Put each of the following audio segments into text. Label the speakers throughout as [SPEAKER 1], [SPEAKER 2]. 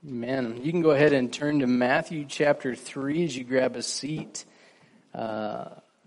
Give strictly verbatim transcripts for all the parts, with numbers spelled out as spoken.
[SPEAKER 1] Amen. You can go ahead and turn to Matthew chapter three as you grab a seat. Uh,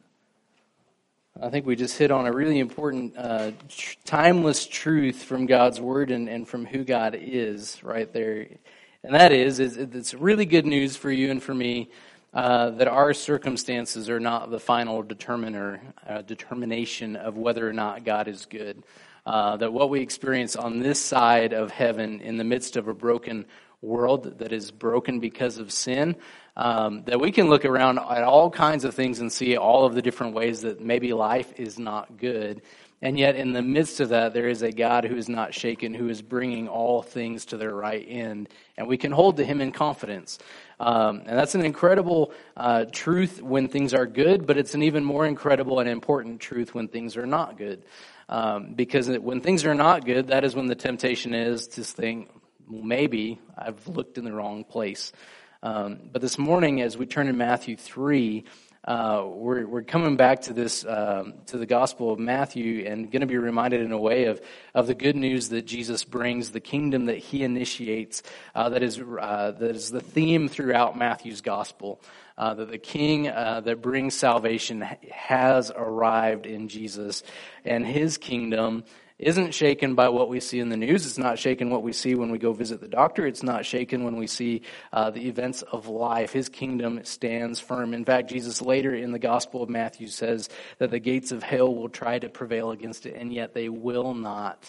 [SPEAKER 1] I think we just hit on a really important, uh, tr- timeless truth from God's Word and, and from who God is right there. And that is, is it's really good news for you and for me uh, that our circumstances are not the final determiner, uh, determination of whether or not God is good. Uh, that what we experience on this side of heaven in the midst of a broken world that is broken because of sin, um, that we can look around at all kinds of things and see all of the different ways that maybe life is not good. And yet in the midst of that, there is a God who is not shaken, who is bringing all things to their right end. And we can hold to him in confidence. Um, and that's an incredible uh, truth when things are good, but it's an even more incredible and important truth when things are not good. Um, because when things are not good, that is when the temptation is to think, well, maybe I've looked in the wrong place. Um, but this morning, as we turn to Matthew three, uh, we're, we're coming back to this, um, to the Gospel of Matthew, and going to be reminded in a way of, of the good news that Jesus brings, the kingdom that he initiates, uh, that is, uh, that is the theme throughout Matthew's Gospel. Uh, that the King uh, that brings salvation has arrived in Jesus, and his kingdom isn't shaken by what we see in the news. It's not shaken what we see when we go visit the doctor. It's not shaken when we see uh, the events of life. His kingdom stands firm. In fact, Jesus later in the Gospel of Matthew says that the gates of hell will try to prevail against it, and yet they will not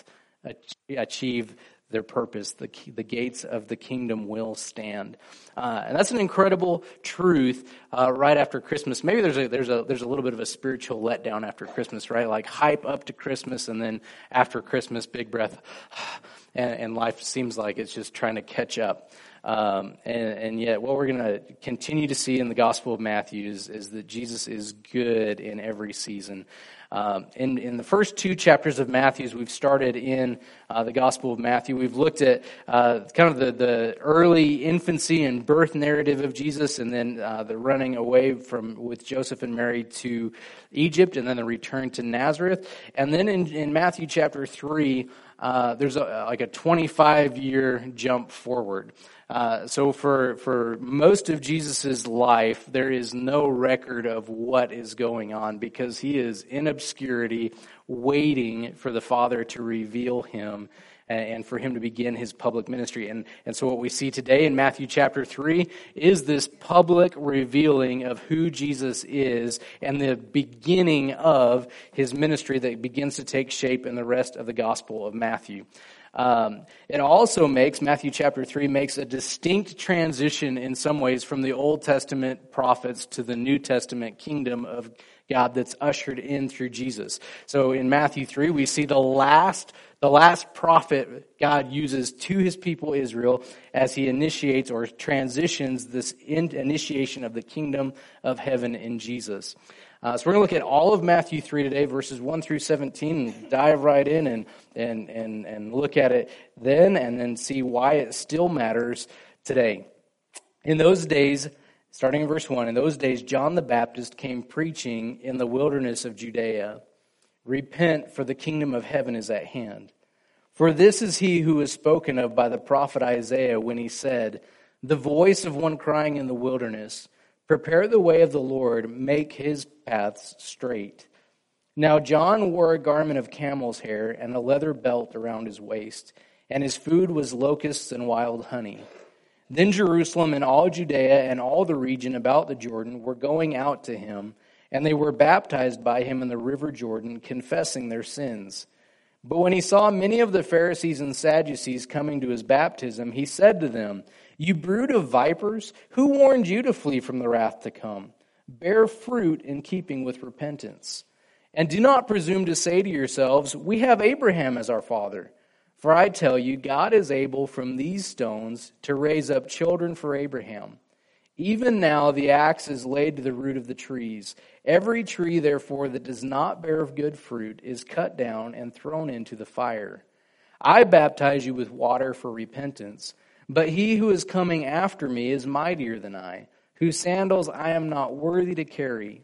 [SPEAKER 1] achieve their purpose. The the gates of the kingdom will stand, uh, and that's an incredible truth. Uh, right after Christmas, maybe there's a there's a there's a little bit of a spiritual letdown after Christmas, right? Like hype up to Christmas, and then after Christmas, big breath, and, and life seems like it's just trying to catch up. Um, and, and yet, what we're going to continue to see in the Gospel of Matthew is, is that Jesus is good in every season. Um, in, in the first two chapters of Matthew, we've started in uh, the Gospel of Matthew. We've looked at uh, kind of the, the early infancy and birth narrative of Jesus, and then uh, the running away from with Joseph and Mary to Egypt, and then the return to Nazareth. And then in, in Matthew chapter three, uh, there's a, like a twenty-five year jump forward. Uh, so for for most of Jesus's life, there is no record of what is going on because he is in obscurity, waiting for the Father to reveal him and, and for him to begin his public ministry. And and so what we see today in Matthew chapter three is this public revealing of who Jesus is and the beginning of his ministry that begins to take shape in the rest of the Gospel of Matthew. Um, it also makes, Matthew chapter three makes a distinct transition in some ways from the Old Testament prophets to the New Testament kingdom of God that's ushered in through Jesus. So in Matthew three, we see the last, the last prophet God uses to his people Israel as he initiates or transitions this in, initiation of the kingdom of heaven in Jesus. Uh, so we're going to look at all of Matthew three today, verses one through seventeen, and dive right in and, and, and, and look at it then, and then see why it still matters today. In those days, starting in verse one, in those days John the Baptist came preaching in the wilderness of Judea, "Repent, for the kingdom of heaven is at hand. For this is he who is spoken of by the prophet Isaiah when he said, 'The voice of one crying in the wilderness, prepare the way of the Lord, make his paths straight.' Now John wore a garment of camel's hair and a leather belt around his waist, and his food was locusts and wild honey. Then Jerusalem and all Judea and all the region about the Jordan were going out to him, and they were baptized by him in the river Jordan, confessing their sins. But when he saw many of the Pharisees and Sadducees coming to his baptism, he said to them, 'You brood of vipers, who warned you to flee from the wrath to come? Bear fruit in keeping with repentance. And do not presume to say to yourselves, we have Abraham as our father. For I tell you, God is able from these stones to raise up children for Abraham. Even now the axe is laid to the root of the trees. Every tree, therefore, that does not bear good fruit is cut down and thrown into the fire. I baptize you with water for repentance, but he who is coming after me is mightier than I, whose sandals I am not worthy to carry.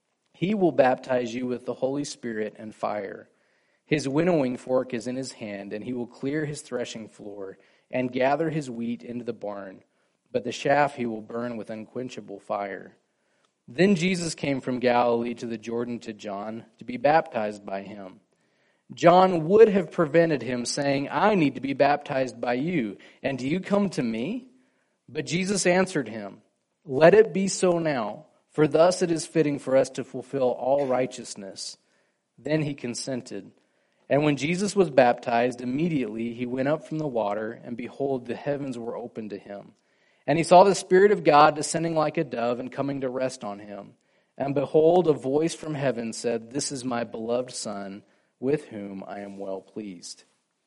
[SPEAKER 1] He will baptize you with the Holy Spirit and fire. His winnowing fork is in his hand, and he will clear his threshing floor and gather his wheat into the barn, but the chaff he will burn with unquenchable fire." Then Jesus came from Galilee to the Jordan to John to be baptized by him. John would have prevented him, saying, "I need to be baptized by you, and do you come to me?" But Jesus answered him, "Let it be so now, for thus it is fitting for us to fulfill all righteousness." Then he consented. And when Jesus was baptized, immediately he went up from the water, and behold, the heavens were opened to him. And he saw the Spirit of God descending like a dove and coming to rest on him. And behold, a voice from heaven said, "This is my beloved Son, with whom I am well pleased."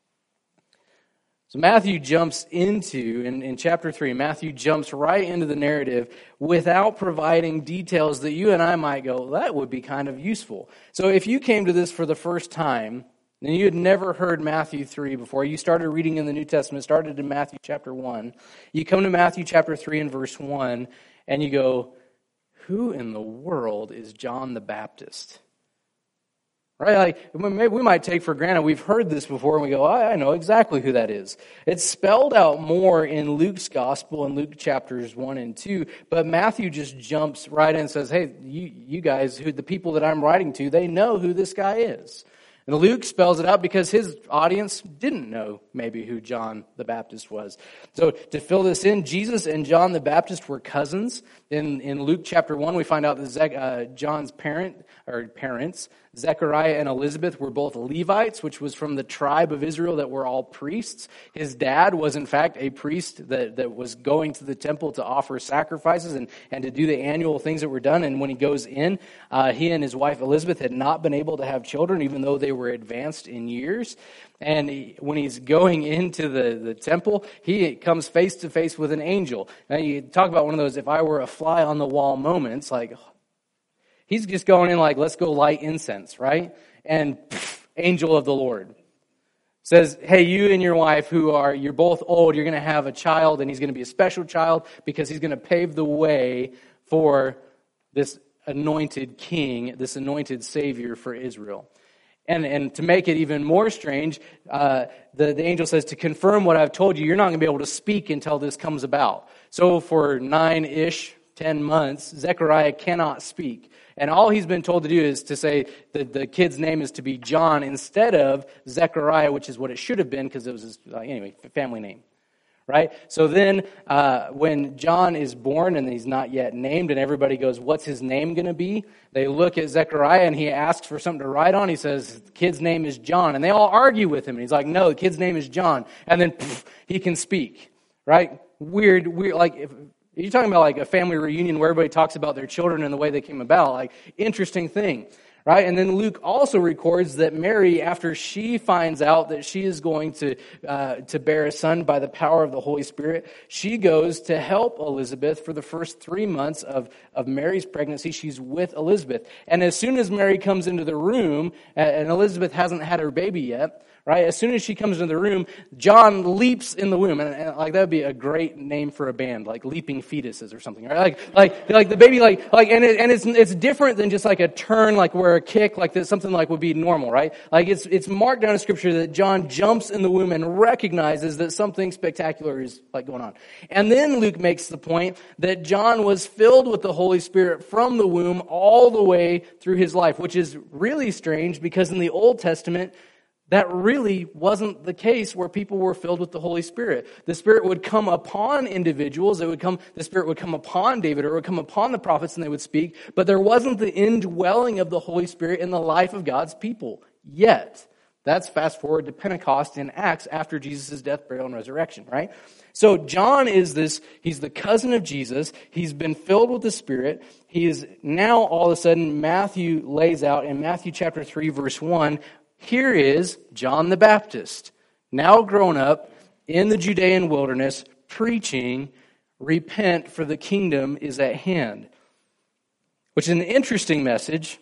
[SPEAKER 1] So Matthew jumps into, in, in chapter three, Matthew jumps right into the narrative without providing details that you and I might go, that would be kind of useful. So if you came to this for the first time, and you had never heard Matthew three before, you started reading in the New Testament, started in Matthew chapter one, you come to Matthew chapter three and verse one, and you go, who in the world is John the Baptist? Right? Like, maybe we might take for granted we've heard this before, and we go, I know exactly who that is. It's spelled out more in Luke's gospel in Luke chapters one and two, but Matthew just jumps right in and says, hey, you, you guys, who the people that I'm writing to, they know who this guy is. And Luke spells it out because his audience didn't know maybe who John the Baptist was. So to fill this in, Jesus and John the Baptist were cousins. In in Luke chapter one, we find out that Zech, uh, John's parent or parents, Zechariah and Elizabeth, were both Levites, which was from the tribe of Israel that were all priests. His dad was in fact a priest that, that was going to the temple to offer sacrifices and, and to do the annual things that were done. And when he goes in, uh, he and his wife Elizabeth had not been able to have children, even though they were advanced in years. And he, when he's going into the, the temple, he comes face to face with an angel. Now you talk about one of those, if I were a fly on the wall moments, like he's just going in like, let's go light incense, right? And pff, angel of the Lord says, hey, you and your wife who are, you're both old, you're going to have a child, and he's going to be a special child because he's going to pave the way for this anointed king, this anointed savior for Israel. And and to make it even more strange, uh, the, the angel says, to confirm what I've told you, you're not going to be able to speak until this comes about. So for nine-ish, ten months, Zechariah cannot speak. And all he's been told to do is to say that the kid's name is to be John instead of Zechariah, which is what it should have been because it was his, uh, anyway, family name. Right? So then uh, when John is born and he's not yet named and everybody goes, what's his name going to be? They look at Zechariah and he asks for something to write on. He says, the kid's name is John. And they all argue with him. And he's like, no, the kid's name is John. And then poof, he can speak. Right? Weird, weird. Like, if you're talking about like a family reunion where everybody talks about their children and the way they came about. Like, interesting thing. Right? And then Luke also records that Mary, after she finds out that she is going to uh, to bear a son by the power of the Holy Spirit, she goes to help Elizabeth for the first three months of, of Mary's pregnancy. She's with Elizabeth. And as soon as Mary comes into the room, and Elizabeth hasn't had her baby yet, right? As soon as she comes into the room, John leaps in the womb, and, and like that would be a great name for a band, like Leaping Fetuses or something, right? Like, like, like the baby, like, like, and it, and it's it's different than just like a turn, like where a kick, like this, something like would be normal, right? Like it's it's marked down in Scripture that John jumps in the womb and recognizes that something spectacular is like going on, and then Luke makes the point that John was filled with the Holy Spirit from the womb all the way through his life, which is really strange because in the Old Testament, that really wasn't the case where people were filled with the Holy Spirit. The Spirit would come upon individuals. It would come, the Spirit would come upon David, or it would come upon the prophets and they would speak. But there wasn't the indwelling of the Holy Spirit in the life of God's people yet. That's fast forward to Pentecost in Acts after Jesus' death, burial, and resurrection, right? So John is this, he's the cousin of Jesus. He's been filled with the Spirit. He is now all of a sudden, Matthew lays out in Matthew chapter three, verse one, here is John the Baptist, now grown up in the Judean wilderness, preaching, repent for the kingdom is at hand. Which is an interesting message,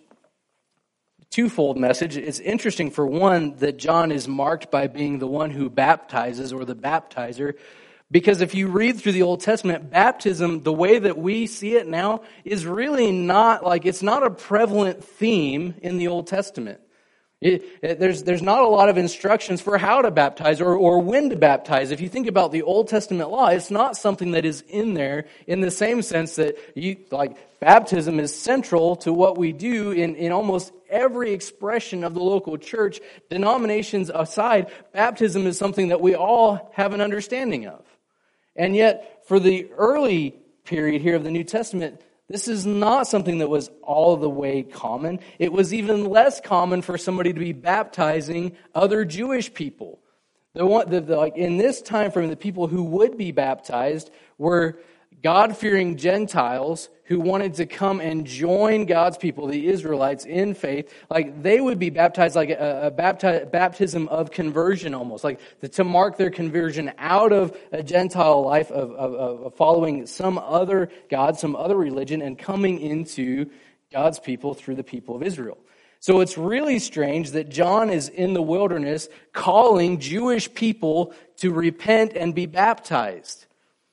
[SPEAKER 1] twofold message. It's interesting for one that John is marked by being the one who baptizes or the baptizer. Because if you read through the Old Testament, baptism, the way that we see it now, is really not like, it's not a prevalent theme in the Old Testament. It, it, there's, there's not a lot of instructions for how to baptize or, or when to baptize. If you think about the Old Testament law, it's not something that is in there in the same sense that you, like, baptism is central to what we do in, in almost every expression of the local church. Denominations aside, baptism is something that we all have an understanding of. And yet, for the early period here of the New Testament, this is not something that was all the way common. It was even less common for somebody to be baptizing other Jewish people. The one, the, the, like in this time frame, the people who would be baptized were God-fearing Gentiles who wanted to come and join God's people, the Israelites, in faith. Like they would be baptized like a, a bapti- baptism of conversion almost, like the, to mark their conversion out of a Gentile life of, of, of following some other God, some other religion, and coming into God's people through the people of Israel. So it's really strange that John is in the wilderness calling Jewish people to repent and be baptized.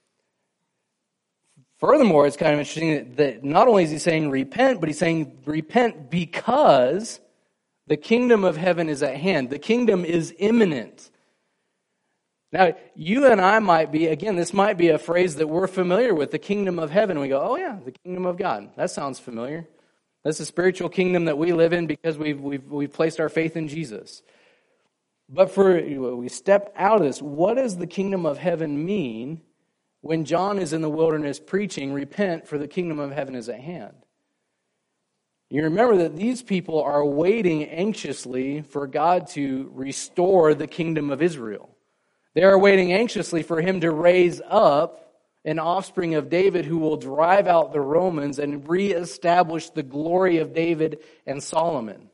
[SPEAKER 1] Furthermore, it's kind of interesting that, that not only is he saying repent, but he's saying repent because the kingdom of heaven is at hand. The kingdom is imminent. Now, you and I might be, again, this might be a phrase that we're familiar with, the kingdom of heaven. We go, oh yeah, the kingdom of God. That sounds familiar. That's the spiritual kingdom that we live in because we've, we've, we've placed our faith in Jesus. But for, we step out of this, what does the kingdom of heaven mean when John is in the wilderness preaching, repent for the kingdom of heaven is at hand? You remember that these people are waiting anxiously for God to restore the kingdom of Israel. They are waiting anxiously for him to raise up an offspring of David who will drive out the Romans and reestablish the glory of David and Solomon.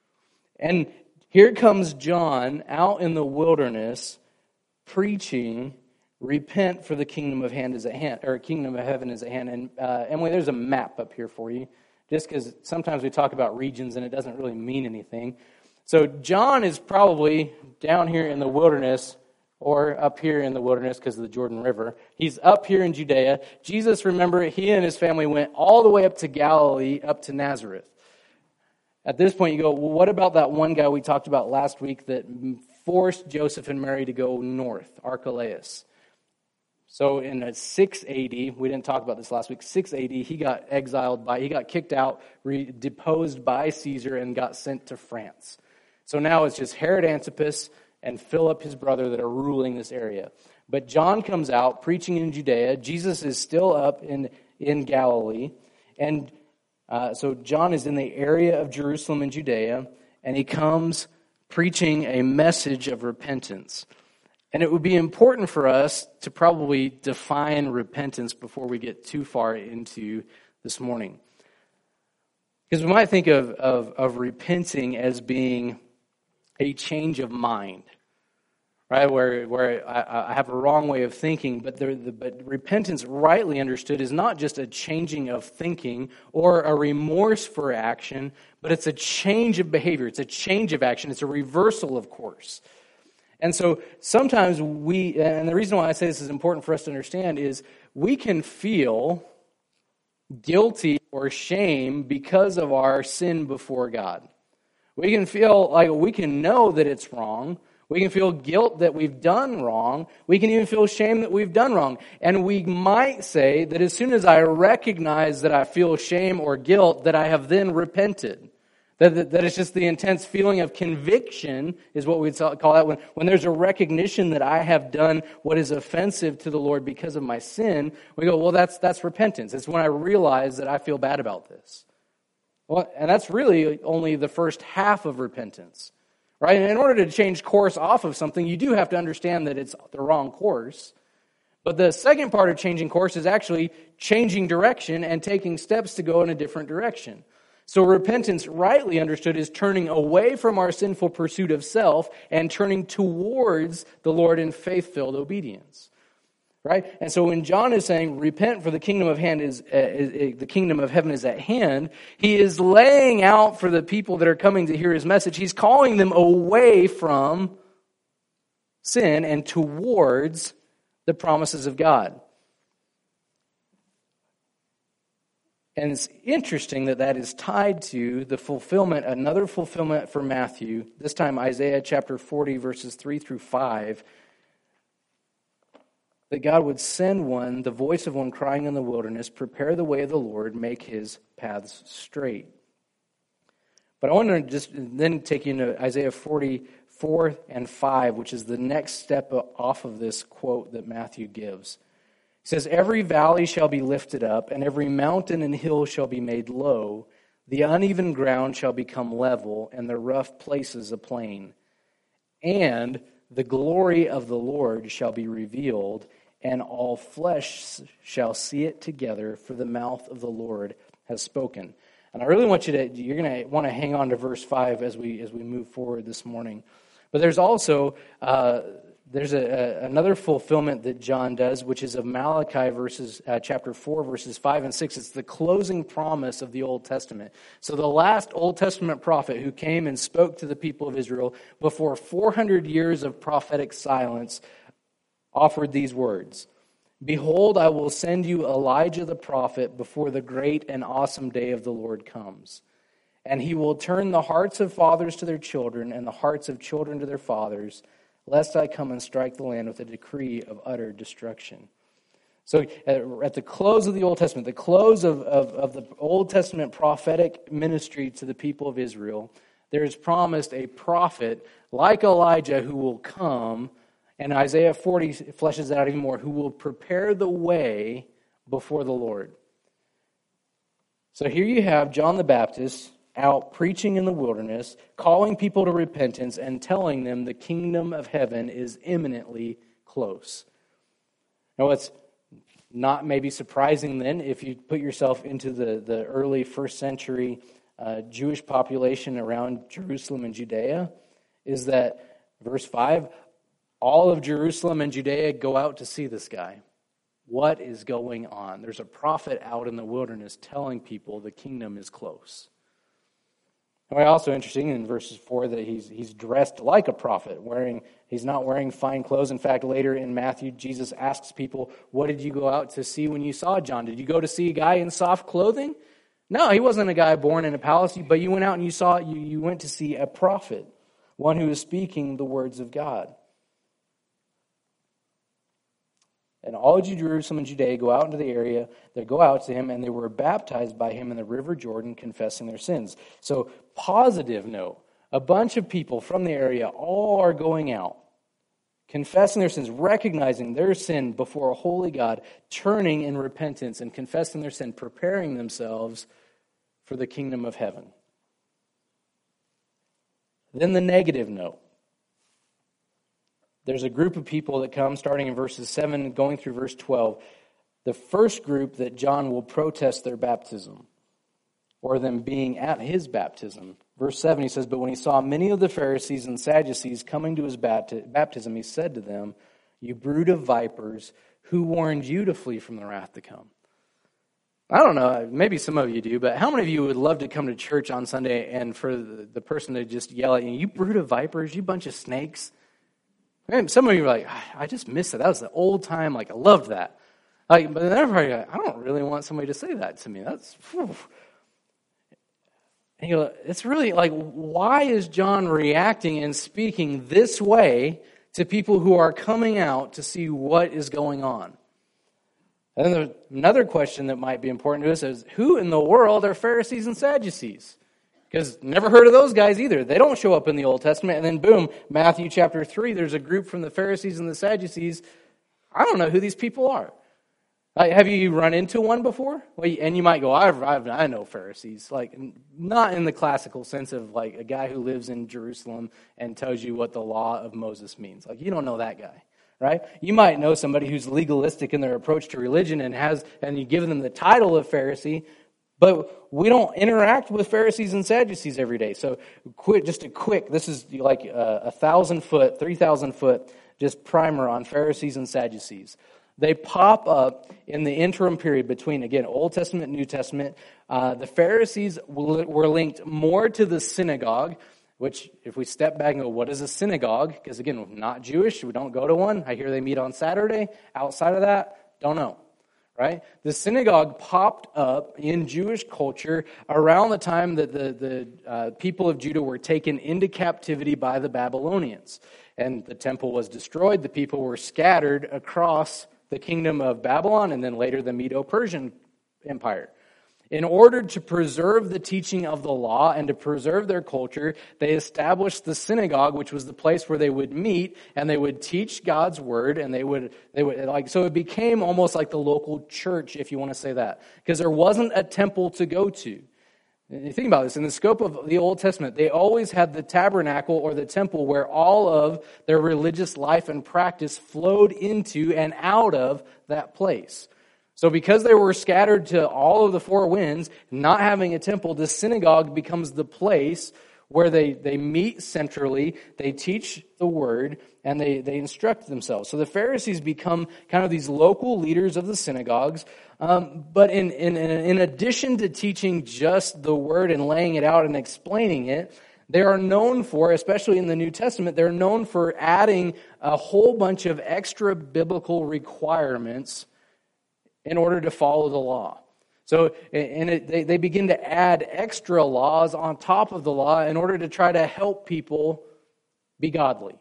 [SPEAKER 1] And here comes John out in the wilderness preaching, repent for the kingdom of hand is at hand, or kingdom of heaven is at hand. And uh, Emily, there's a map up here for you, just because sometimes we talk about regions and it doesn't really mean anything. So John is probably down here in the wilderness, or up here in the wilderness because of the Jordan River. He's up here in Judea. Jesus, remember, he and his family went all the way up to Galilee, up to Nazareth. At this point, you go, well, what about that one guy we talked about last week that forced Joseph and Mary to go north, Archelaus? So in six A D, we didn't talk about this last week, six A D, he got exiled by, he got kicked out, re, deposed by Caesar, and got sent to France. So now it's just Herod Antipas and Philip, his brother, that are ruling this area. But John comes out preaching in Judea. Jesus is still up in, in Galilee. And uh, so John is in the area of Jerusalem and Judea, and he comes preaching a message of repentance. And it would be important for us to probably define repentance before we get too far into this morning. Because we might think of, of, of repenting as being a change of mind, right? Where where I, I have a wrong way of thinking, but the, the but repentance, rightly understood, is not just a changing of thinking or a remorse for action, but it's a change of behavior. It's a change of action. It's a reversal of course. And so sometimes we, and the reason why I say this is important for us to understand is we can feel guilty or shame because of our sin before God. We can feel like we can know that it's wrong. We can feel guilt that we've done wrong. We can even feel shame that we've done wrong. And we might say that as soon as I recognize that I feel shame or guilt, that I have then repented. That, that, that it's just the intense feeling of conviction is what we'd call that. When, when there's a recognition that I have done what is offensive to the Lord because of my sin, we go, well, that's that's repentance. It's when I realize that I feel bad about this. Well, and that's really only the first half of repentance, right? And in order to change course off of something, you do have to understand that it's the wrong course. But the second part of changing course is actually changing direction and taking steps to go in a different direction. So repentance, rightly understood, is turning away from our sinful pursuit of self and turning towards the Lord in faith-filled obedience. Right? And so when John is saying, repent for the kingdom of hand is, uh, is, is the kingdom of heaven is at hand, he is laying out for the people that are coming to hear his message, he's calling them away from sin and towards the promises of God. And it's interesting that that is tied to the fulfillment, another fulfillment for Matthew, this time Isaiah chapter forty, verses three through five, that God would send one, the voice of one crying in the wilderness, prepare the way of the Lord, make his paths straight. But I want to just then take you into Isaiah forty-four and five, which is the next step off of this quote that Matthew gives. He says, every valley shall be lifted up, and every mountain and hill shall be made low. The uneven ground shall become level, and the rough places a plain. And the glory of the Lord shall be revealed, and all flesh shall see it together, for the mouth of the Lord has spoken. And I really want you to, you're going to want to hang on to verse five as we as we move forward this morning. But there's also, uh, there's a, a, another fulfillment that John does, which is of Malachi verses, uh, chapter four, verses five and six. It's the closing promise of the Old Testament. So the last Old Testament prophet who came and spoke to the people of Israel before four hundred years of prophetic silence offered these words. Behold, I will send you Elijah the prophet before the great and awesome day of the Lord comes. And he will turn the hearts of fathers to their children and the hearts of children to their fathers, lest I come and strike the land with a decree of utter destruction. So at the close of the Old Testament, the close of, of, of the Old Testament prophetic ministry to the people of Israel, there is promised a prophet like Elijah who will come. And Isaiah forty fleshes that out even more, who will prepare the way before the Lord. So here you have John the Baptist out preaching in the wilderness, calling people to repentance and telling them the kingdom of heaven is imminently close. Now what's not maybe surprising then, if you put yourself into the, the early first century uh, Jewish population around Jerusalem and Judea, is that verse five, all of Jerusalem and Judea go out to see this guy. What is going on? There's a prophet out in the wilderness telling people the kingdom is close. And what's also interesting in verses four that he's he's dressed like a prophet, wearing he's not wearing fine clothes. In fact, later in Matthew, Jesus asks people, "What did you go out to see when you saw John? Did you go to see a guy in soft clothing?" No, he wasn't a guy born in a palace, but you went out and you saw you you went to see a prophet, one who is speaking the words of God. And all of Jerusalem and Judea go out into the area, they go out to him, and they were baptized by him in the river Jordan, confessing their sins. So, positive note, a bunch of people from the area all are going out, confessing their sins, recognizing their sin before a holy God, turning in repentance and confessing their sin, preparing themselves for the kingdom of heaven. Then the negative note. There's a group of people that come starting in verses seven going through verse twelve. The first group that John will protest their baptism or them being at his baptism. Verse seven, he says, "But when he saw many of the Pharisees and Sadducees coming to his baptism, he said to them, 'You brood of vipers, who warned you to flee from the wrath to come?'" I don't know, maybe some of you do, but how many of you would love to come to church on Sunday and for the, the person to just yell at you, "You brood of vipers, you bunch of snakes"? And some of you are like, "I just missed it. That was the old time. Like, I loved that." Like, but then everybody, like, I don't really want somebody to say that to me. That's, whew. And you go, it's really like, why is John reacting and speaking this way to people who are coming out to see what is going on? And then there's another question that might be important to us is, who in the world are Pharisees and Sadducees? Because never heard of those guys either. They don't show up in the Old Testament. And then boom, Matthew chapter three, there's a group from the Pharisees and the Sadducees. I don't know who these people are. Like, have you run into one before? Well, and you might go, I've, I've, I know Pharisees. Like, not in the classical sense of like a guy who lives in Jerusalem and tells you what the law of Moses means. Like, you don't know that guy, right? You might know somebody who's legalistic in their approach to religion and has, and you give them the title of Pharisee. But we don't interact with Pharisees and Sadducees every day. So quick, just a quick, this is like a, a thousand foot, three thousand foot, just primer on Pharisees and Sadducees. They pop up in the interim period between, again, Old Testament and New Testament. Uh, the Pharisees were linked more to the synagogue, which if we step back and go, what is a synagogue? Because again, we're not Jewish, we don't go to one. I hear they meet on Saturday. Outside of that, don't know. right? The synagogue popped up in Jewish culture around the time that the, the uh, people of Judah were taken into captivity by the Babylonians. And the temple was destroyed. The people were scattered across the kingdom of Babylon and then later the Medo-Persian Empire. In order to preserve the teaching of the law and to preserve their culture, they established the synagogue, which was the place where they would meet and they would teach God's word, and they would they would like so it became almost like the local church, if you want to say that, because there wasn't a temple to go to. And you think about this, in the scope of the Old Testament, they always had the tabernacle or the temple where all of their religious life and practice flowed into and out of that place. So because they were scattered to all of the four winds, not having a temple, the synagogue becomes the place where they, they meet centrally, they teach the word, and they, they instruct themselves. So the Pharisees become kind of these local leaders of the synagogues. Um, but in, in, in addition to teaching just the word and laying it out and explaining it, they are known for, especially in the New Testament, they're known for adding a whole bunch of extra biblical requirements in order to follow the law. So, and it, they, they begin to add extra laws on top of the law in order to try to help people be godly.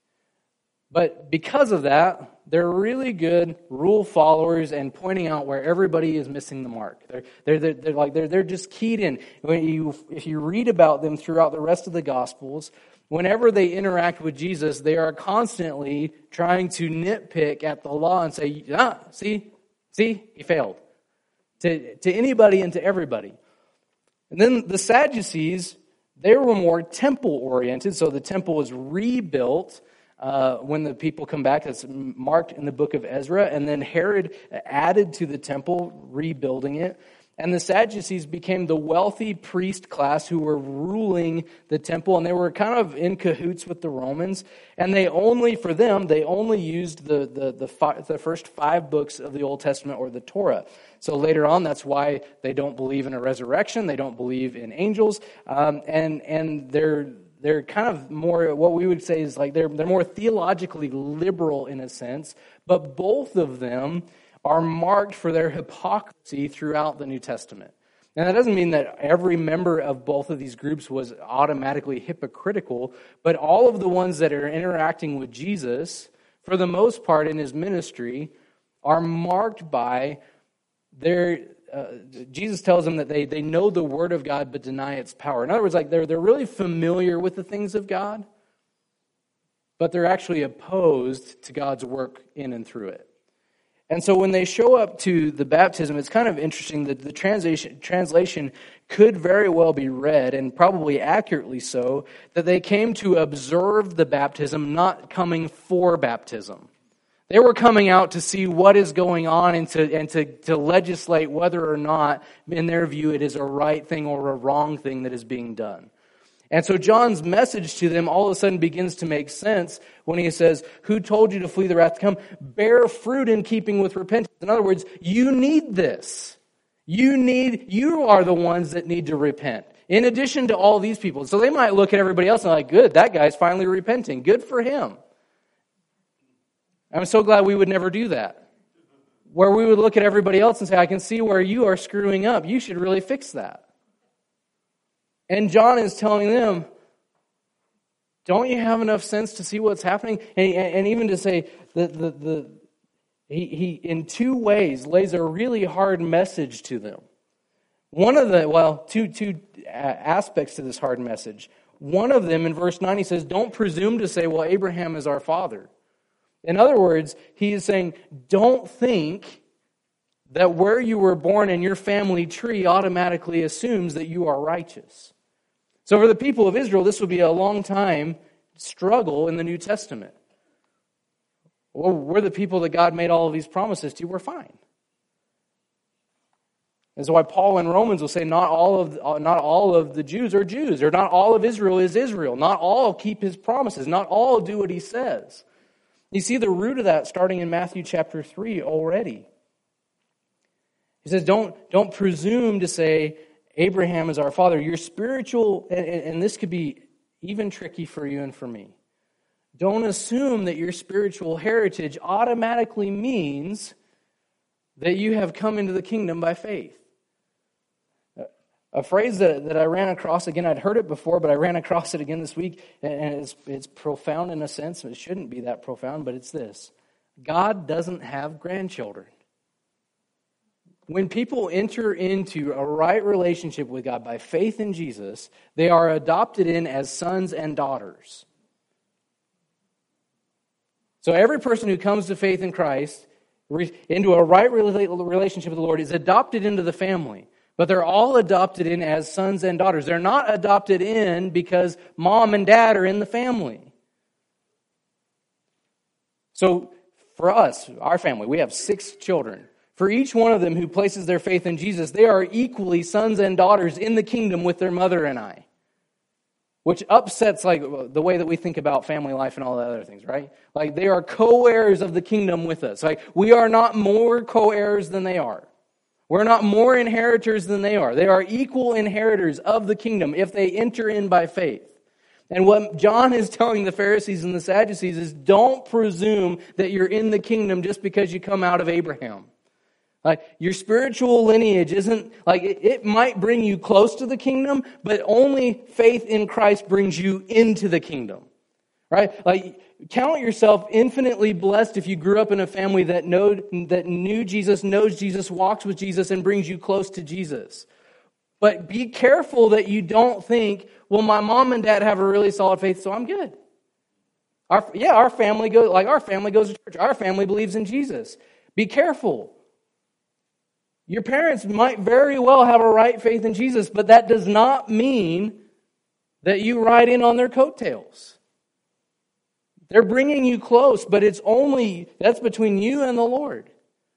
[SPEAKER 1] But because of that, they're really good rule followers and pointing out where everybody is missing the mark. They're they're they're, they're like they're they're just keyed in. When you if you read about them throughout the rest of the Gospels, whenever they interact with Jesus, they are constantly trying to nitpick at the law and say, "Ah, see." See, he failed. To, to anybody and to everybody. And then the Sadducees, they were more temple-oriented, so the temple was rebuilt uh, when the people come back. That's marked in the book of Ezra. And then Herod added to the temple, rebuilding it. And the Sadducees became the wealthy priest class who were ruling the temple, and they were kind of in cahoots with the Romans. And they only, for them, they only used the the the, five, the first five books of the Old Testament or the Torah. So later on, that's why they don't believe in a resurrection. They don't believe in angels, um, and and they're they're kind of more what we would say is like they're they're more theologically liberal in a sense. But both of them are marked for their hypocrisy throughout the New Testament. Now, that doesn't mean that every member of both of these groups was automatically hypocritical, but all of the ones that are interacting with Jesus, for the most part in his ministry, are marked by their... Uh, Jesus tells them that they, they know the Word of God but deny its power. In other words, like they're, they're really familiar with the things of God, but they're actually opposed to God's work in and through it. And so when they show up to the baptism, it's kind of interesting that the translation, translation could very well be read, and probably accurately so, that they came to observe the baptism, not coming for baptism. They were coming out to see what is going on and to, and to, to legislate whether or not, in their view, it is a right thing or a wrong thing that is being done. And so John's message to them all of a sudden begins to make sense when he says, "Who told you to flee the wrath to come? Bear fruit in keeping with repentance." In other words, you need this. You need, you are the ones that need to repent. In addition to all these people. So they might look at everybody else and like, good, that guy's finally repenting. Good for him. I'm so glad we would never do that. Where we would look at everybody else and say, I can see where you are screwing up. You should really fix that. And John is telling them, don't you have enough sense to see what's happening? And, and even to say that the, the he, he, in two ways, lays a really hard message to them. One of the, well, two, two aspects to this hard message. One of them, in verse nine, he says, don't presume to say, well, Abraham is our father. In other words, he is saying, don't think that where you were born in your family tree automatically assumes that you are righteous. So for the people of Israel, this would be a long time struggle in the New Testament. Well, we're the people that God made all of these promises to. We're fine. That's why Paul in Romans will say not all of not all of the Jews are Jews, or not all of Israel is Israel. Not all keep his promises. Not all do what he says. You see the root of that starting in Matthew chapter three already. He says, don't, don't presume to say Abraham is our father. Your spiritual, and, and this could be even tricky for you and for me. Don't assume that your spiritual heritage automatically means that you have come into the kingdom by faith. A phrase that, that I ran across, again, I'd heard it before, but I ran across it again this week, and it's, it's profound in a sense. It shouldn't be that profound, but it's this. God doesn't have grandchildren. When people enter into a right relationship with God by faith in Jesus, they are adopted in as sons and daughters. So every person who comes to faith in Christ, into a right relationship with the Lord, is adopted into the family. But they're all adopted in as sons and daughters. They're not adopted in because mom and dad are in the family. So for us, our family, we have six children. For each one of them who places their faith in Jesus, they are equally sons and daughters in the kingdom with their mother and I. Which upsets like the way that we think about family life and all the other things, right? Like they are co-heirs of the kingdom with us. Like we are not more co-heirs than they are. We're not more inheritors than they are. They are equal inheritors of the kingdom if they enter in by faith. And what John is telling the Pharisees and the Sadducees is don't presume that you're in the kingdom just because you come out of Abraham. Like your spiritual lineage isn't, like it, it might bring you close to the kingdom, but only faith in Christ brings you into the kingdom. Right? Like count yourself infinitely blessed if you grew up in a family that know, that knew Jesus, knows Jesus, walks with Jesus, and brings you close to Jesus. But be careful that you don't think, well, my mom and dad have a really solid faith, so I'm good. Our, yeah, our family goes like our family goes to church. Our family believes in Jesus. Be careful. Your parents might very well have a right faith in Jesus, but that does not mean that you ride in on their coattails. They're bringing you close, but it's only, that's between you and the Lord.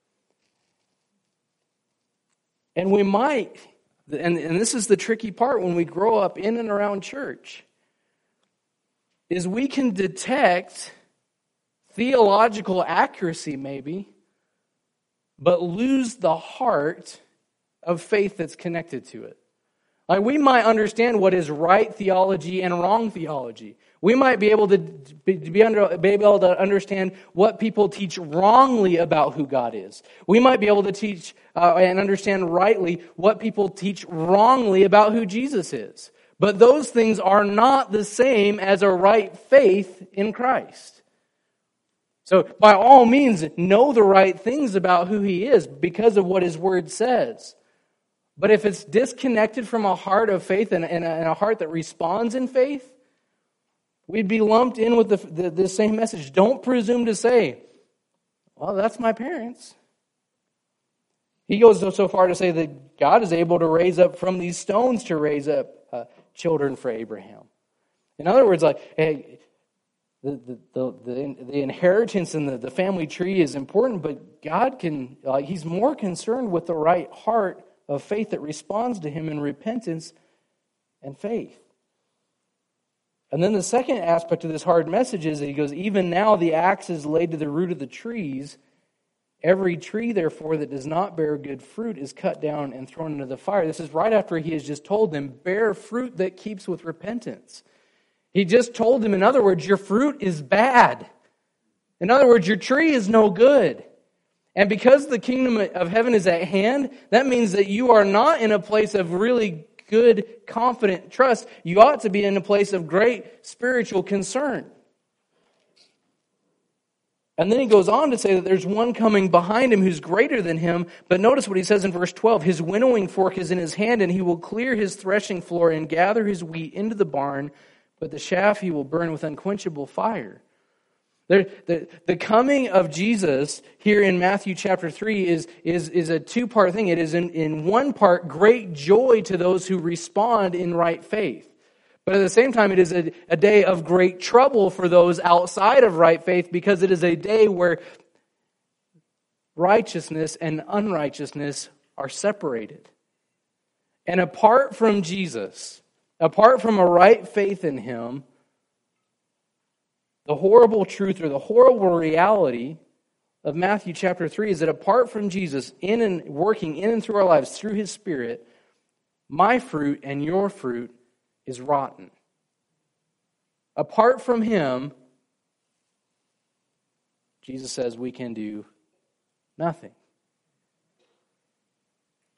[SPEAKER 1] And we might, and, and this is the tricky part when we grow up in and around church, is we can detect theological accuracy maybe, but lose the heart of faith that's connected to it. Like we might understand what is right theology and wrong theology. We might be able to be, be, under, be able to understand what people teach wrongly about who God is. We might be able to teach uh, and understand rightly what people teach wrongly about who Jesus is. But those things are not the same as a right faith in Christ. So by all means, know the right things about who He is because of what His Word says. But if it's disconnected from a heart of faith and, and, a, and a heart that responds in faith, we'd be lumped in with the, the, the same message. Don't presume to say, well, that's my parents. He goes so far to say that God is able to raise up from these stones to raise up uh, children for Abraham. In other words, like, hey, the the the, the, the inheritance and the, the family tree is important, but God can, like, He's more concerned with the right heart of faith that responds to Him in repentance and faith. And then the second aspect of this hard message is that he goes, even now the axe is laid to the root of the trees. Every tree, therefore, that does not bear good fruit is cut down and thrown into the fire. This is right after he has just told them, bear fruit that keeps with repentance. He just told them, in other words, your fruit is bad. In other words, your tree is no good. And because the kingdom of heaven is at hand, that means that you are not in a place of really good, confident trust. You ought to be in a place of great spiritual concern. And then he goes on to say that there's one coming behind him who's greater than him. But notice what he says in verse twelve. His winnowing fork is in his hand, and he will clear his threshing floor and gather his wheat into the barn, but the chaff he will burn with unquenchable fire. The, the, the coming of Jesus here in Matthew chapter three is, is, is a two-part thing. It is in, in one part great joy to those who respond in right faith. But at the same time, it is a, a day of great trouble for those outside of right faith, because it is a day where righteousness and unrighteousness are separated. And apart from Jesus, apart from a right faith in Him, the horrible truth or the horrible reality of Matthew chapter three is that apart from Jesus in and working in and through our lives through His Spirit, my fruit and your fruit is rotten. Apart from Him, Jesus says we can do nothing.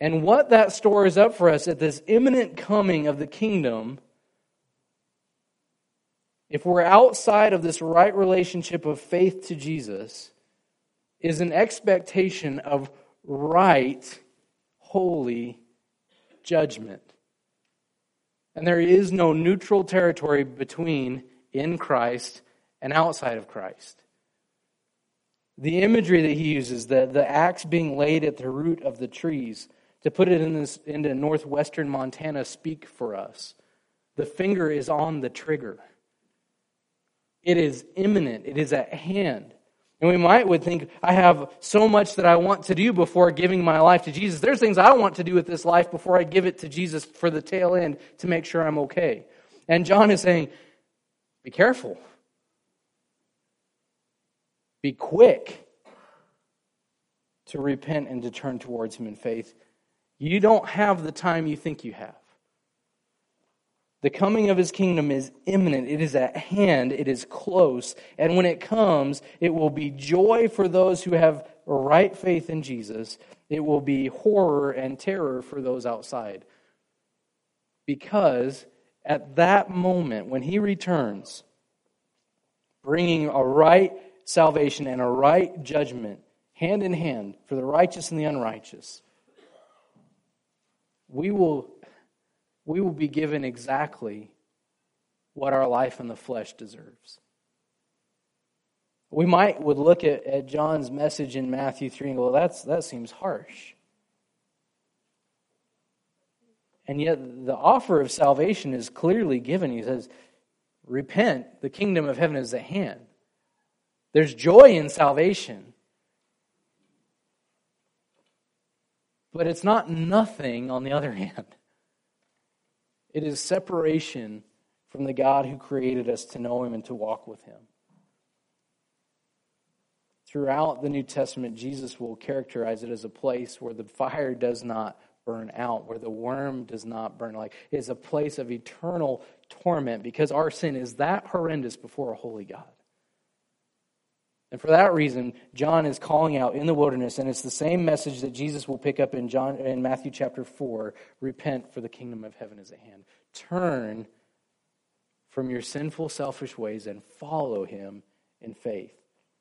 [SPEAKER 1] And what that stores up for us at this imminent coming of the kingdom, if we're outside of this right relationship of faith to Jesus, is an expectation of right, holy judgment. And there is no neutral territory between in Christ and outside of Christ. The imagery that he uses, the, the axe being laid at the root of the trees, to put it in this, into northwestern Montana, speak for us. The finger is on the trigger. It is imminent. It is at hand. And we might would think, I have so much that I want to do before giving my life to Jesus. There's things I want to do with this life before I give it to Jesus for the tail end to make sure I'm okay. And John is saying, be careful. Be quick to repent and to turn towards Him in faith. You don't have the time you think you have. The coming of His kingdom is imminent. It is at hand. It is close. And when it comes, it will be joy for those who have right faith in Jesus. It will be horror and terror for those outside. Because at that moment, when He returns, bringing a right salvation and a right judgment, hand in hand, for the righteous and the unrighteous, we will, we will be given exactly what our life in the flesh deserves. We might would look at, at John's message in Matthew three and go, well, that's, that seems harsh. And yet the offer of salvation is clearly given. He says, repent, the kingdom of heaven is at hand. There's joy in salvation. But it's not nothing on the other hand. It is separation from the God who created us to know Him and to walk with Him. Throughout the New Testament, Jesus will characterize it as a place where the fire does not burn out, where the worm does not burn. Like, it is a place of eternal torment because our sin is that horrendous before a holy God. And for that reason, John is calling out in the wilderness, and it's the same message that Jesus will pick up in John in Matthew chapter four, repent for the kingdom of heaven is at hand. Turn from your sinful, selfish ways and follow Him in faith.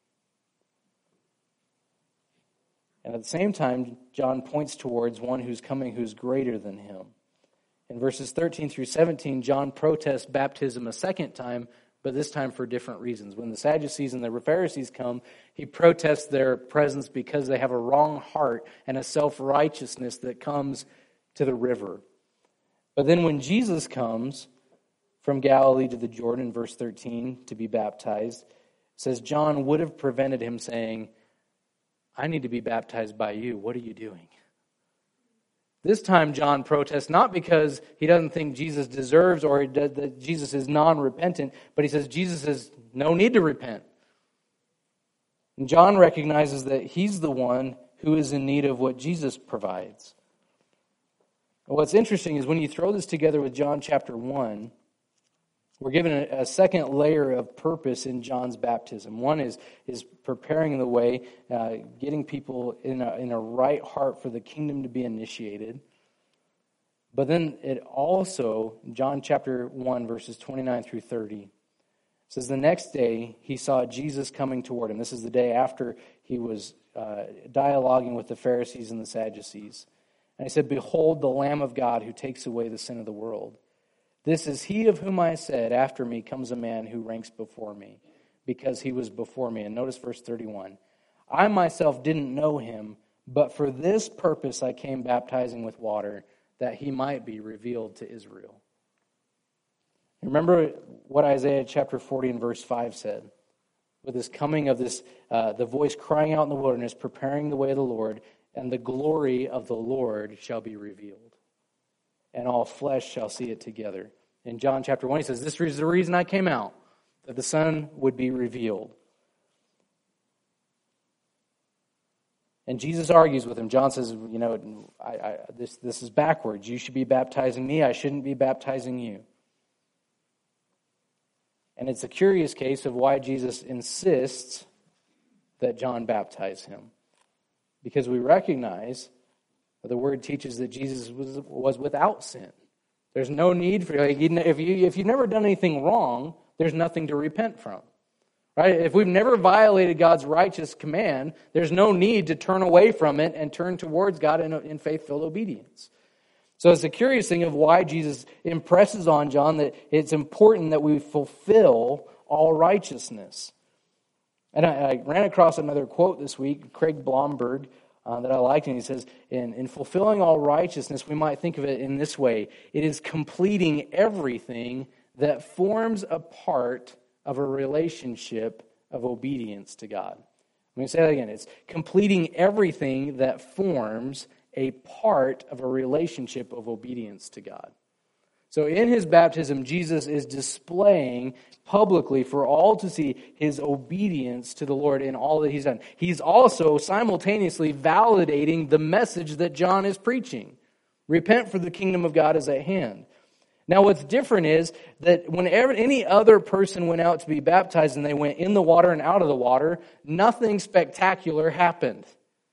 [SPEAKER 1] And at the same time, John points towards one who's coming who's greater than him. In verses thirteen through seventeen, John protests baptism a second time, but this time for different reasons. When the Sadducees and the Pharisees come, he protests their presence because they have a wrong heart and a self-righteousness that comes to the river. But then when Jesus comes from Galilee to the Jordan, in verse thirteen, to be baptized, it says John would have prevented him saying, I need to be baptized by you. What are you doing? This time John protests not because he doesn't think Jesus deserves or that Jesus is non-repentant, but he says Jesus has no need to repent. And John recognizes that he's the one who is in need of what Jesus provides. And what's interesting is when you throw this together with John chapter one, we're given a, a second layer of purpose in John's baptism. One is, is preparing the way, uh, getting people in a, in a right heart for the kingdom to be initiated. But then it also, John chapter one, verses twenty-nine through thirty, says the next day he saw Jesus coming toward him. This is the day after he was uh, dialoguing with the Pharisees and the Sadducees. And he said, behold the Lamb of God who takes away the sin of the world. This is he of whom I said, after me comes a man who ranks before me, because he was before me. And notice verse thirty-one. I myself didn't know him, but for this purpose I came baptizing with water, that he might be revealed to Israel. Remember what Isaiah chapter forty and verse five said? With this coming of this, uh, the voice crying out in the wilderness, preparing the way of the Lord, and the glory of the Lord shall be revealed. And all flesh shall see it together. In John chapter one, he says, this is the reason I came out, that the Son would be revealed. And Jesus argues with him. John says, you know, I, I, this, this is backwards. You should be baptizing me. I shouldn't be baptizing you. And it's a curious case of why Jesus insists that John baptize him. Because we recognize The Word teaches that Jesus was, was without sin. There's no need for, like, if you if you've never done anything wrong, there's nothing to repent from. Right? If we've never violated God's righteous command, there's no need to turn away from it and turn towards God in, in faith-filled obedience. So it's a curious thing of why Jesus impresses on John that it's important that we fulfill all righteousness. And I, I ran across another quote this week, Craig Blomberg, uh, that I liked, and he says, in, in fulfilling all righteousness, we might think of it in this way. It is completing everything that forms a part of a relationship of obedience to God. Let me say that again. It's completing everything that forms a part of a relationship of obedience to God. So in his baptism, Jesus is displaying publicly for all to see his obedience to the Lord in all that he's done. He's also simultaneously validating the message that John is preaching. Repent, for the kingdom of God is at hand. Now what's different is that whenever any other person went out to be baptized and they went in the water and out of the water, nothing spectacular happened.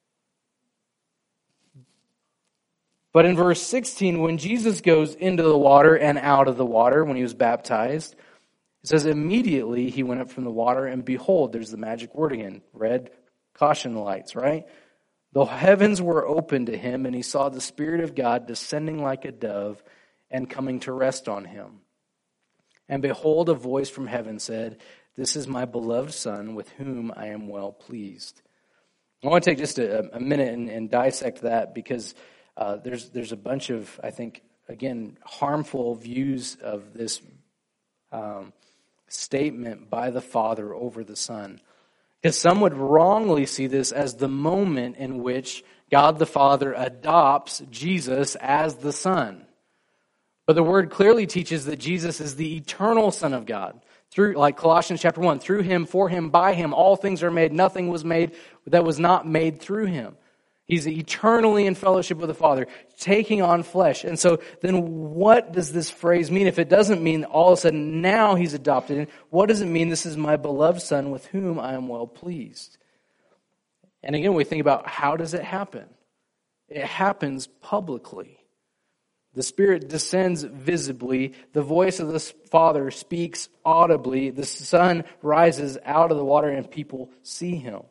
[SPEAKER 1] But in verse sixteen, when Jesus goes into the water and out of the water, when he was baptized, it says, immediately he went up from the water, and behold, there's the magic word again, red caution lights, right? The heavens were opened to him, and he saw the Spirit of God descending like a dove and coming to rest on him. And behold, a voice from heaven said, this is my beloved Son, with whom I am well pleased. I want to take just a, a minute and, and dissect that, because Uh, there's there's a bunch of, I think, again, harmful views of this um, statement by the Father over the Son. Because some would wrongly see this as the moment in which God the Father adopts Jesus as the Son. But the Word clearly teaches that Jesus is the eternal Son of God. Through, like Colossians chapter one, through him, for him, by him, all things are made. Nothing was made that was not made through him. He's eternally in fellowship with the Father, taking on flesh. And so then what does this phrase mean? If it doesn't mean all of a sudden now he's adopted, what does it mean, this is my beloved Son with whom I am well pleased? And again, we think about, how does it happen? It happens publicly. The Spirit descends visibly. The voice of the Father speaks audibly. The Son rises out of the water and people see him.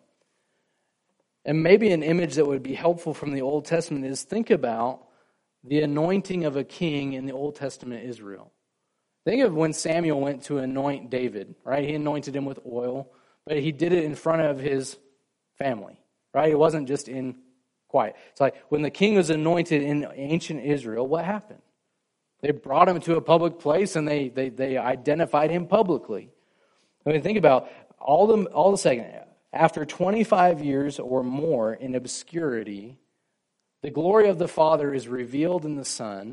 [SPEAKER 1] And maybe an image that would be helpful from the Old Testament is, think about the anointing of a king in the Old Testament Israel. Think of when Samuel went to anoint David, right? He anointed him with oil, but he did it in front of his family, right? It wasn't just in quiet. It's like when the king was anointed in ancient Israel, what happened? They brought him to a public place and they they, they identified him publicly. I mean, think about all the all the second. After twenty-five years or more in obscurity, the glory of the Father is revealed in the Son,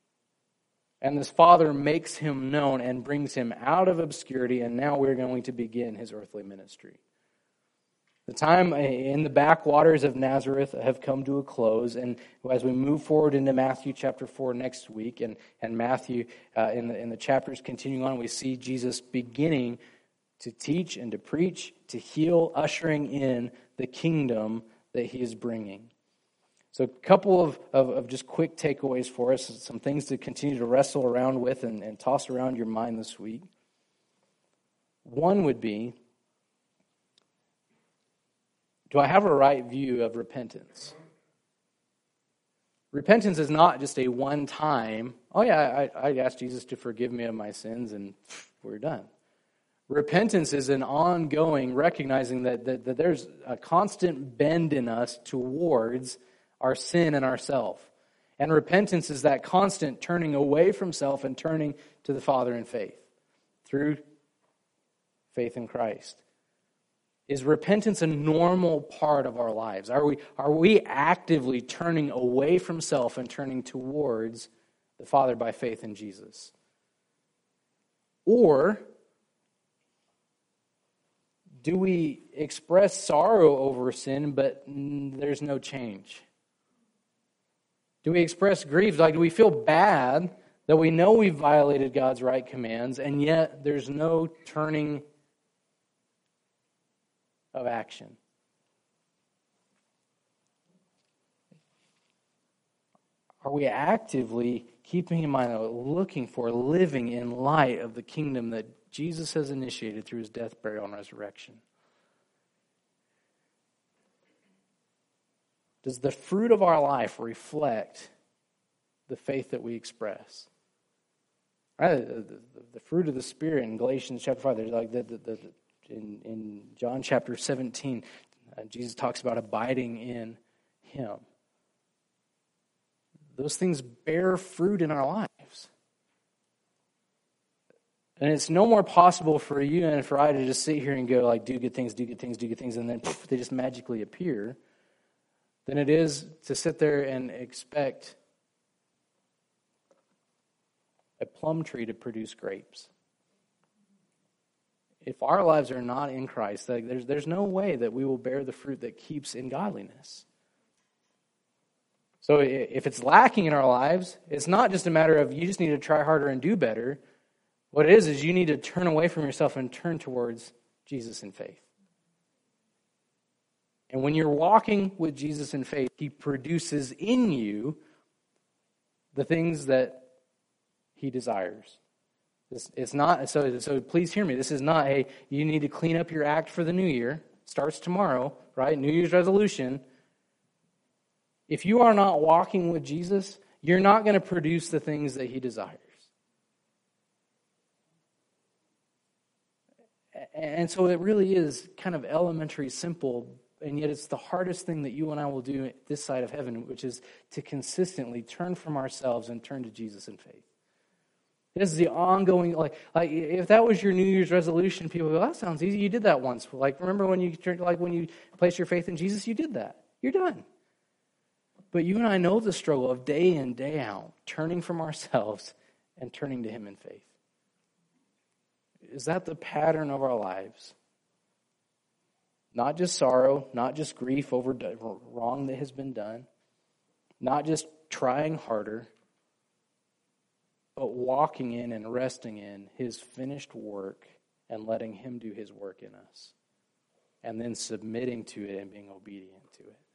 [SPEAKER 1] and this Father makes him known and brings him out of obscurity, and now we're going to begin his earthly ministry. The time in the backwaters of Nazareth have come to a close, and as we move forward into Matthew chapter four next week, and, and Matthew, uh, in, the, in the chapters continuing on, we see Jesus beginning to teach and to preach, to heal, ushering in the kingdom that he is bringing. So a couple of, of, of just quick takeaways for us, some things to continue to wrestle around with and, and toss around your mind this week. One would be, do I have a right view of repentance? Repentance is not just a one-time, oh yeah, I, I asked Jesus to forgive me of my sins and we're done. Repentance is an ongoing recognizing that, that, that there's a constant bend in us towards our sin and ourself. And repentance is that constant turning away from self and turning to the Father in faith through faith in Christ. Is repentance a normal part of our lives? Are we, are we actively turning away from self and turning towards the Father by faith in Jesus? Or do we express sorrow over sin, but there's no change? Do we express grief? Like, do we feel bad that we know we've violated God's right commands, and yet there's no turning of action? Are we actively keeping in mind, looking for, living in light of the kingdom that Jesus has initiated through his death, burial, and resurrection? Does the fruit of our life reflect the faith that we express? Right? The, the, the fruit of the Spirit in Galatians chapter five, there's like the, the, the, in, in John chapter seventeen, uh, Jesus talks about abiding in him. Those things bear fruit in our lives. And it's no more possible for you and for I to just sit here and go like, do good things, do good things, do good things, and then poof, they just magically appear, than it is to sit there and expect a plum tree to produce grapes. If our lives are not in Christ, there's, there's no way that we will bear the fruit that keeps in godliness. So if it's lacking in our lives, it's not just a matter of you just need to try harder and do better. What it is is you need to turn away from yourself and turn towards Jesus in faith. And when you're walking with Jesus in faith, he produces in you the things that he desires. It's, it's not so. So please hear me. This is not, hey, you need to clean up your act for the new year. Starts tomorrow, right? New Year's resolution. If you are not walking with Jesus, you're not going to produce the things that he desires. And so it really is kind of elementary, simple, and yet it's the hardest thing that you and I will do this side of heaven, which is to consistently turn from ourselves and turn to Jesus in faith. This is the ongoing, like, like if that was your New Year's resolution, people go, that sounds easy. You did that once. Like, remember when you like when you placed your faith in Jesus, you did that. You're done. But you and I know the struggle of day in, day out, turning from ourselves and turning to him in faith. Is that the pattern of our lives? Not just sorrow, not just grief over wrong that has been done, not just trying harder, but walking in and resting in his finished work and letting him do his work in us. And then submitting to it and being obedient to it.